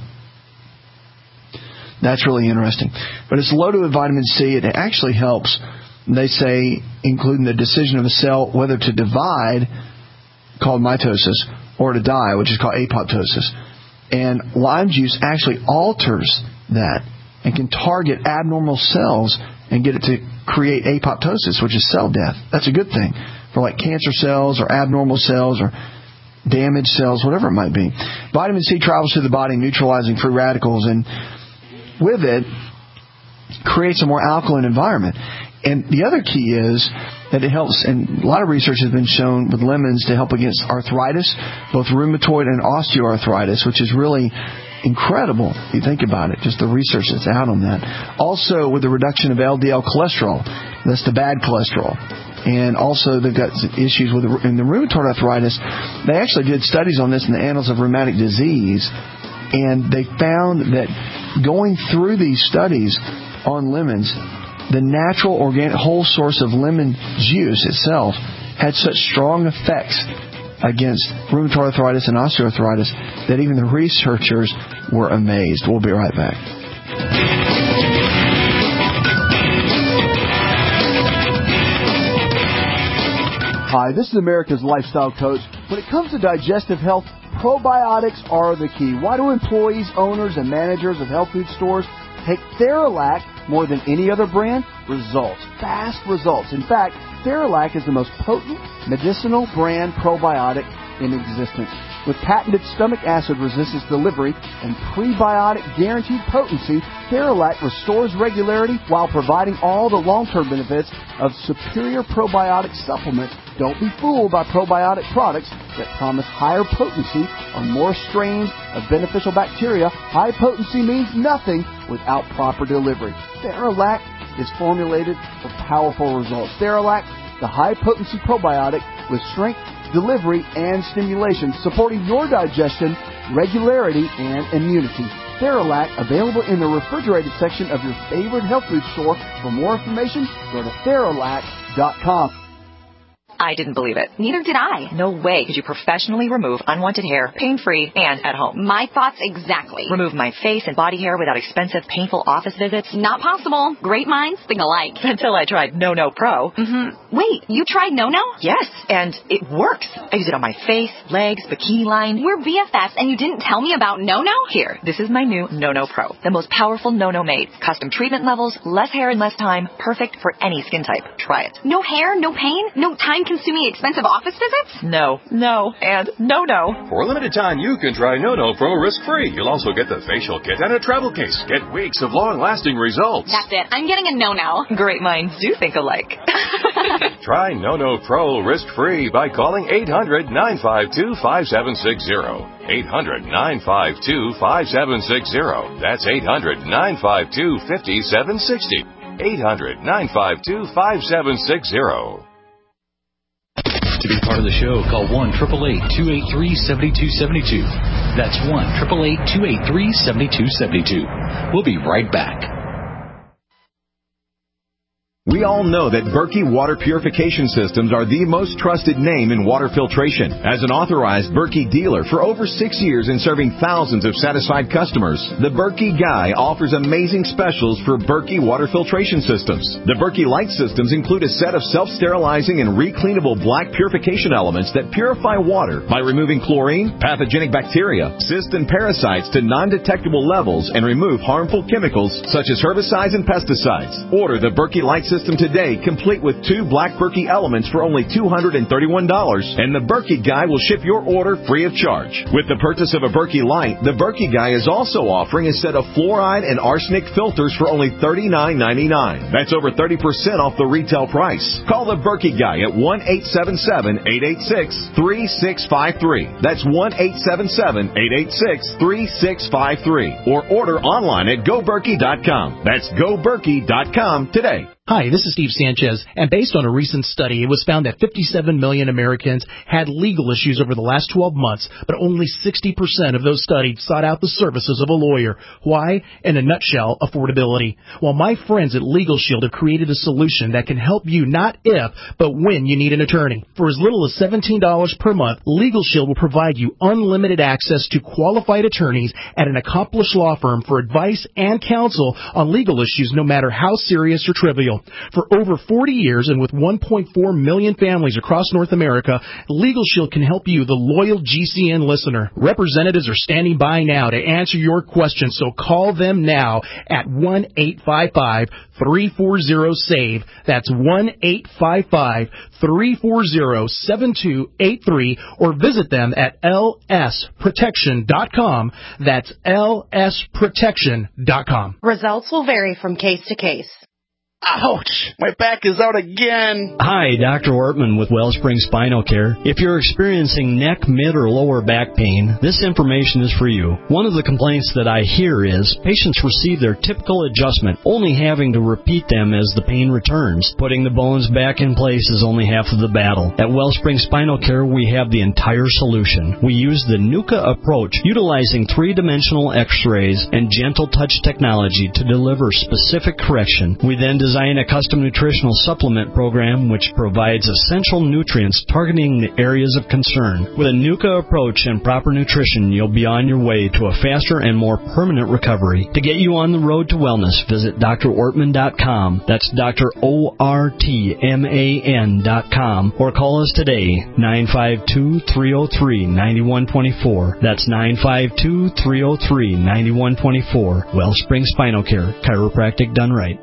That's really interesting. But it's loaded with vitamin C. It actually helps, they say, including the decision of a cell whether to divide, called mitosis, or to die, which is called apoptosis. And lime juice actually alters that and can target abnormal cells and get it to create apoptosis, which is cell death. That's a good thing for like cancer cells or abnormal cells or damaged cells, whatever it might be. Vitamin C travels through the body neutralizing free radicals, and with it creates a more alkaline environment. And the other key is that it helps, and a lot of research has been shown with lemons to help against arthritis, both rheumatoid and osteoarthritis, which is really incredible if you think about it, just the research that's out on that. Also with the reduction of L D L cholesterol, that's the bad cholesterol. And also they've got issues with the, in the rheumatoid arthritis. They actually did studies on this in the Annals of Rheumatic Disease, and they found that going through these studies on lemons, the natural organic whole source of lemon juice itself had such strong effects against rheumatoid arthritis and osteoarthritis that even the researchers were amazed. We'll be right back. Hi, this is America's Lifestyle Coach. When it comes to digestive health, probiotics are the key. Why do employees, owners, and managers of health food stores take Theralac more than any other brand? Results. Fast results. In fact, Theralac is the most potent medicinal brand probiotic in existence. With patented stomach acid resistance delivery and prebiotic guaranteed potency, Theralac restores regularity while providing all the long-term benefits of superior probiotic supplements. Don't be fooled by probiotic products that promise higher potency or more strains of beneficial bacteria. High potency means nothing without proper delivery. Theralac is formulated for powerful results. Theralac, the high-potency probiotic with strength, delivery, and stimulation, supporting your digestion, regularity, and immunity. Theralac, available in the refrigerated section of your favorite health food store. For more information, go to Theralac dot com. I didn't believe it. Neither did I. No way could you professionally remove unwanted hair, pain-free, and at home. My thoughts exactly. Remove my face and body hair without expensive, painful office visits? Not possible. Great minds think alike. Until I tried No No Pro. Mm-hmm. Wait, you tried No No? Yes, and it works. I use it on my face, legs, bikini line. We're B F Fs, and you didn't tell me about No No? Here, this is my new No No Pro. The most powerful No No made. Custom treatment levels, less hair in less time. Perfect for any skin type. Try it. No hair, no pain, no time-consuming expensive office visits? No, no, and no, no. For a limited time, you can try No No Pro risk-free. You'll also get the facial kit and a travel case. Get weeks of long-lasting results. That's it. I'm getting a No No. Great minds do think alike. Try No No Pro risk-free by calling eight hundred, nine five two, five seven six zero. eight hundred, nine five two, five seven six zero. That's eight hundred, nine five two, five seven six zero. eight hundred, nine five two, five seven six zero. To be part of the show, call one eight eight eight, two eight three, seven two seven two. That's one eight eight eight, two eight three, seven two seven two. We'll be right back. We all know that Berkey Water Purification Systems are the most trusted name in water filtration. As an authorized Berkey dealer for over six years and serving thousands of satisfied customers, the Berkey Guy offers amazing specials for Berkey Water Filtration Systems. The Berkey Light Systems include a set of self-sterilizing and recleanable black purification elements that purify water by removing chlorine, pathogenic bacteria, cysts, and parasites to non-detectable levels and remove harmful chemicals such as herbicides and pesticides. Order the Berkey Light Systems today, complete with two black Berkey elements for only two hundred thirty-one dollars, and the Berkey Guy will ship your order free of charge. With the purchase of a Berkey Light, the Berkey Guy is also offering a set of fluoride and arsenic filters for only thirty-nine ninety-nine. That's over thirty percent off the retail price. Call the Berkey Guy at one eight seven seven, eight eight six, three six five three. That's one eight seven seven, eight eight six, three six five three. Or order online at go berkey dot com. That's go berkey dot com today. Hi, this is Steve Sanchez, and based on a recent study, it was found that fifty-seven million Americans had legal issues over the last twelve months, but only sixty percent of those studied sought out the services of a lawyer. Why? In a nutshell, affordability. Well, my friends at Legal Shield have created a solution that can help you not if, but when you need an attorney. For as little as seventeen dollars per month, Legal Shield will provide you unlimited access to qualified attorneys at an accomplished law firm for advice and counsel on legal issues, no matter how serious or trivial. For over forty years and with one point four million families across North America, Legal Shield can help you, the loyal G C N listener. Representatives are standing by now to answer your questions, so call them now at one eight five five, three four zero, S A V E. That's one eight five five, three four zero, seven two eight three, or visit them at L S protection dot com. That's L S protection dot com. Results will vary from case to case. Ouch! My back is out again. Hi, Doctor Ortman with Wellspring Spinal Care. If you're experiencing neck, mid, or lower back pain, this information is for you. One of the complaints that I hear is patients receive their typical adjustment, only having to repeat them as the pain returns. Putting the bones back in place is only half of the battle. At Wellspring Spinal Care, we have the entire solution. We use the NUCA approach, utilizing three-dimensional x-rays and gentle touch technology to deliver specific correction. We then designed a custom nutritional supplement program which provides essential nutrients targeting the areas of concern. With a NUCA approach and proper nutrition, you'll be on your way to a faster and more permanent recovery. To get you on the road to wellness, visit D R Ortman dot com. That's D R O R T M A N dot com. Or call us today, nine five two, three oh three, nine one two four. That's nine five two, three oh three, nine one two four. Wellspring Spinal Care, chiropractic done right.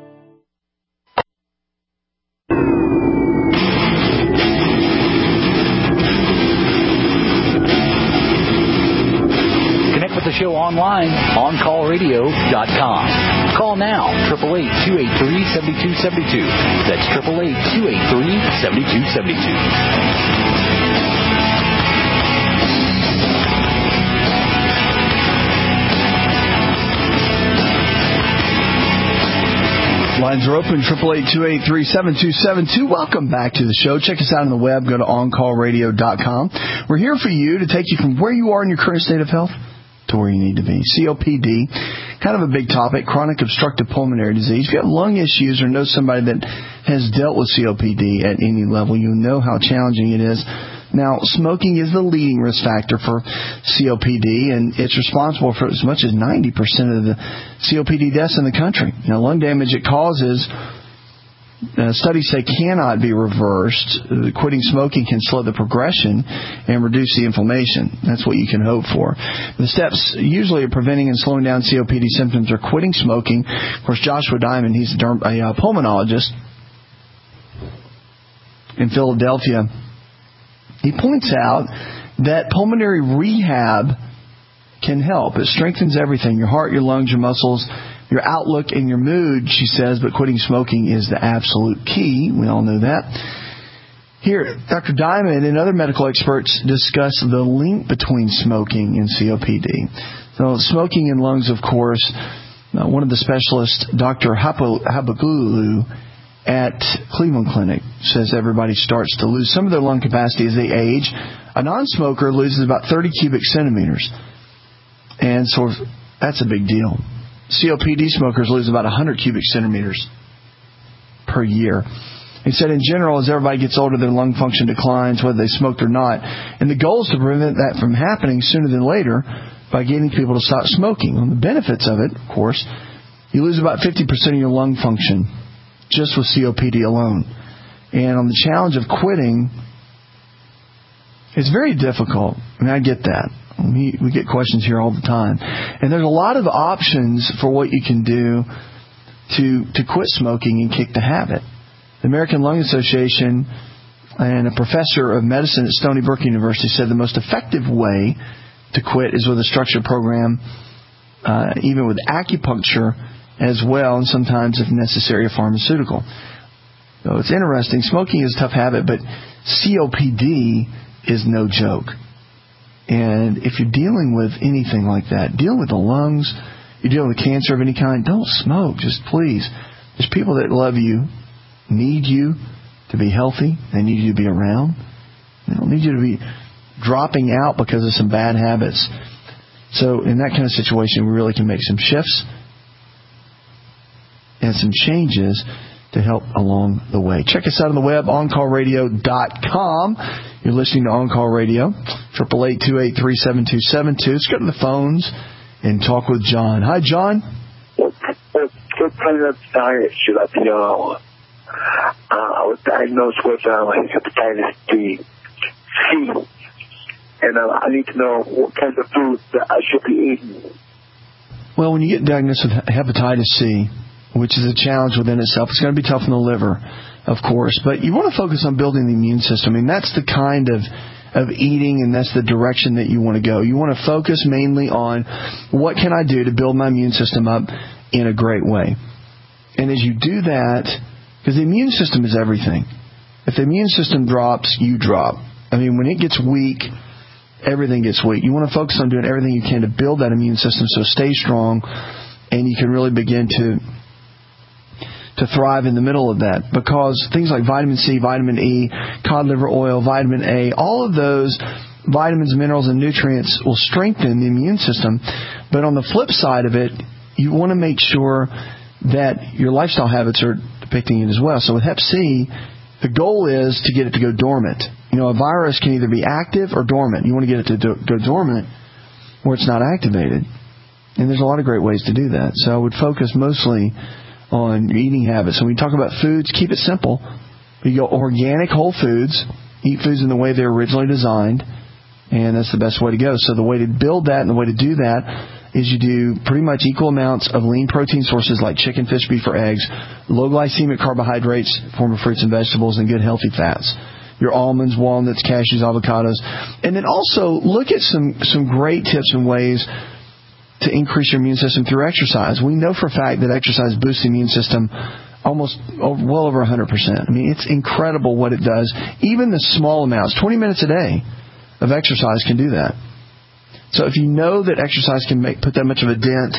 Connect with the show online, on call radio dot com. Call now, eight eight eight, two eight three, seven two seven two. That's eight eight eight, two eight three, seven two seven two. Lines are open, eight eight eight, two eight three, seven two seven two. Welcome back to the show. Check us out on the web. Go to on call radio dot com. We're here for you to take you from where you are in your current state of health to where you need to be. C O P D, kind of a big topic, chronic obstructive pulmonary disease. If you have lung issues or know somebody that has dealt with C O P D at any level, you know how challenging it is. Now, smoking is the leading risk factor for C O P D, and it's responsible for as much as ninety percent of the C O P D deaths in the country. Now, lung damage it causes, uh, studies say, cannot be reversed. Uh, quitting smoking can slow the progression and reduce the inflammation. That's what you can hope for. The steps usually are preventing and slowing down C O P D symptoms are quitting smoking. Of course, Joshua Diamond, he's a, derm- a uh, pulmonologist in Philadelphia. He points out that pulmonary rehab can help. It strengthens everything, your heart, your lungs, your muscles, your outlook, and your mood, she says, but quitting smoking is the absolute key. We all know that. Here, Doctor Diamond and other medical experts discuss the link between smoking and C O P D. So smoking in lungs, of course, uh, one of the specialists, Doctor Habagulu, at Cleveland Clinic, says everybody starts to lose some of their lung capacity as they age. A non-smoker loses about thirty cubic centimeters. And so that's a big deal. C O P D smokers lose about one hundred cubic centimeters per year. He said in general, as everybody gets older, their lung function declines, whether they smoked or not. And the goal is to prevent that from happening sooner than later by getting people to stop smoking. And the benefits of it, of course, you lose about fifty percent of your lung function just with C O P D alone. And on the challenge of quitting, it's very difficult. I mean, I get that. We, we get questions here all the time. And there's a lot of options for what you can do to to quit smoking and kick the habit. The American Lung Association and a professor of medicine at Stony Brook University said the most effective way to quit is with a structured program, uh, even with acupuncture as well, and sometimes, if necessary, a pharmaceutical. So it's interesting. Smoking is a tough habit, but C O P D is no joke. And if you're dealing with anything like that, dealing with the lungs, you're dealing with cancer of any kind, don't smoke. Just please. There's people that love you, need you to be healthy. They need you to be around. They don't need you to be dropping out because of some bad habits. So in that kind of situation, we really can make some shifts and some changes to help along the way. Check us out on the web, on call radio dot com. You're listening to On Call Radio, eight eight eight, two eight three, seven two seven two. Let's go to the phones and talk with John. Hi, John. What kind of diet should I be on? Uh, I was diagnosed with uh, hepatitis B, C, and uh, I need to know what kind of food that I should be eating. Well, when you get diagnosed with hepatitis C, which is a challenge within itself, it's going to be tough on the liver, of course, but you want to focus on building the immune system. I mean, that's the kind of of eating, and that's the direction that you want to go. You want to focus mainly on what can I do to build my immune system up in a great way. And as you do that, because the immune system is everything. If the immune system drops, you drop. I mean, when it gets weak, everything gets weak. You want to focus on doing everything you can to build that immune system so stay strong, and you can really begin to to thrive in the middle of that. Because things like vitamin C, vitamin E, cod liver oil, vitamin A, all of those vitamins, minerals, and nutrients will strengthen the immune system. But on the flip side of it, you want to make sure that your lifestyle habits are, depicting it as well. So with hep C, the goal is to get it to go dormant. You know, a virus can either be active or dormant. You want to get it to do, go dormant where it's not activated. And there's a lot of great ways to do that. So I would focus mostly on your eating habits. So when you talk about foods, keep it simple. You go organic whole foods, eat foods in the way they're originally designed, and that's the best way to go. So the way to build that and the way to do that is you do pretty much equal amounts of lean protein sources like chicken, fish, beef, or eggs, low glycemic carbohydrates, form of fruits and vegetables, and good healthy fats. Your almonds, walnuts, cashews, avocados. And then also look at some, some great tips and ways to increase your immune system through exercise. We know for a fact that exercise boosts the immune system almost well over one hundred percent. I mean, it's incredible what it does. Even the small amounts, twenty minutes a day of exercise can do that. So if you know that exercise can make put that much of a dent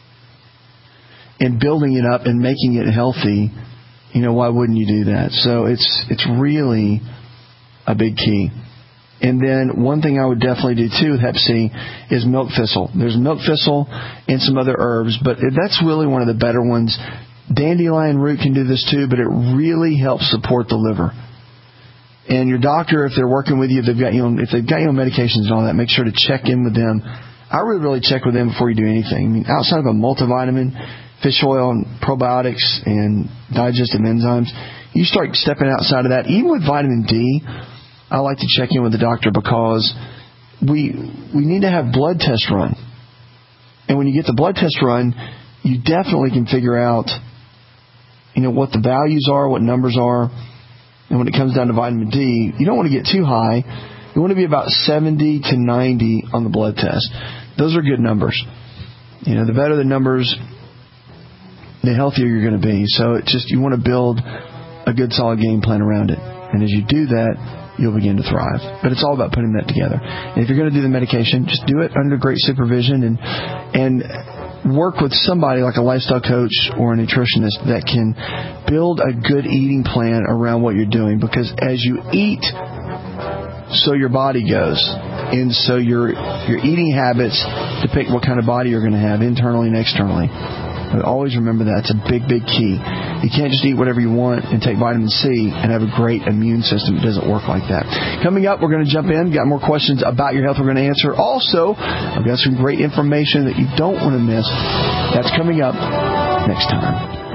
in building it up and making it healthy, you know, why wouldn't you do that? So it's it's really a big key. And then one thing I would definitely do too with hep C is milk thistle. There's milk thistle and some other herbs, but that's really one of the better ones. Dandelion root can do this too, but it really helps support the liver. And your doctor, if they're working with you, if they've got you on, if they've got you on medications and all that, make sure to check in with them. I would really check with them before you do anything. I mean, outside of a multivitamin, fish oil, and probiotics and digestive enzymes, you start stepping outside of that. Even with vitamin D, I like to check in with the doctor because we we need to have blood tests run. And when you get the blood test run, you definitely can figure out, you know, what the values are, what numbers are. And when it comes down to vitamin D, you don't want to get too high. You want to be about seventy to ninety on the blood test. Those are good numbers. You know, the better the numbers, the healthier you're going to be. So it just, you want to build a good solid game plan around it. And as you do that, you'll begin to thrive. But it's all about putting that together. And if you're going to do the medication, just do it under great supervision and and work with somebody like a lifestyle coach or a nutritionist that can build a good eating plan around what you're doing. Because as you eat, so your body goes. And so your your eating habits depict what kind of body you're going to have internally and externally. But always remember that. It's a big, big key. You can't just eat whatever you want and take vitamin C and have a great immune system. It doesn't work like that. Coming up, we're going to jump in. Got more questions about your health we're going to answer. Also, I've got some great information that you don't want to miss. That's coming up next time.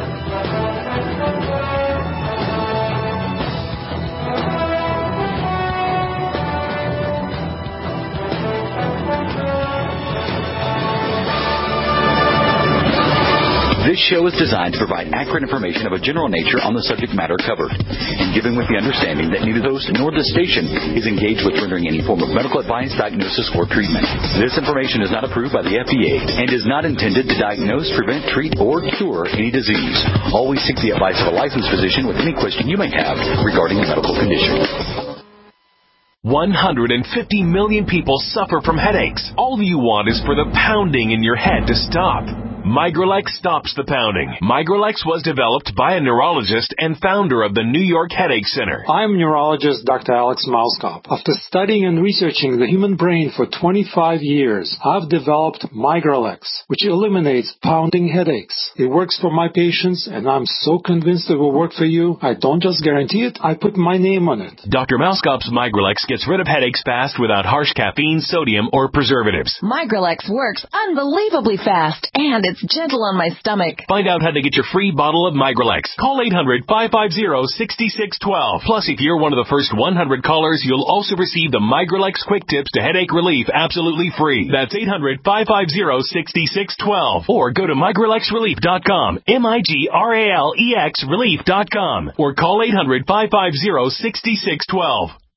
This show is designed to provide accurate information of a general nature on the subject matter covered, and given with the understanding that neither the host nor the station is engaged with rendering any form of medical advice, diagnosis, or treatment. This information is not approved by the F D A and is not intended to diagnose, prevent, treat, or cure any disease. Always seek the advice of a licensed physician with any question you may have regarding a medical condition. one hundred fifty million people suffer from headaches. All you want is for the pounding in your head to stop. Migralex stops the pounding. Migralex was developed by a neurologist and founder of the New York Headache Center. I'm neurologist Doctor Alex Mauskop. After studying and researching the human brain for twenty-five years, I've developed Migralex, which eliminates pounding headaches. It works for my patients, and I'm so convinced it will work for you. I don't just guarantee it, I put my name on it. Doctor Mauskop's Migralex gets rid of headaches fast without harsh caffeine, sodium, or preservatives. Migralex works unbelievably fast, and it's gentle on my stomach. Find out how to get your free bottle of Migralex. Call eight hundred, five five zero, six six one two. Plus, if you're one of the first one hundred callers, you'll also receive the Migralex Quick Tips to Headache Relief absolutely free. That's eight hundred, five five zero, six six one two. Or go to migralex relief dot com, M I G R A L E X relief dot com. Or call eight hundred, five five zero, six six one two.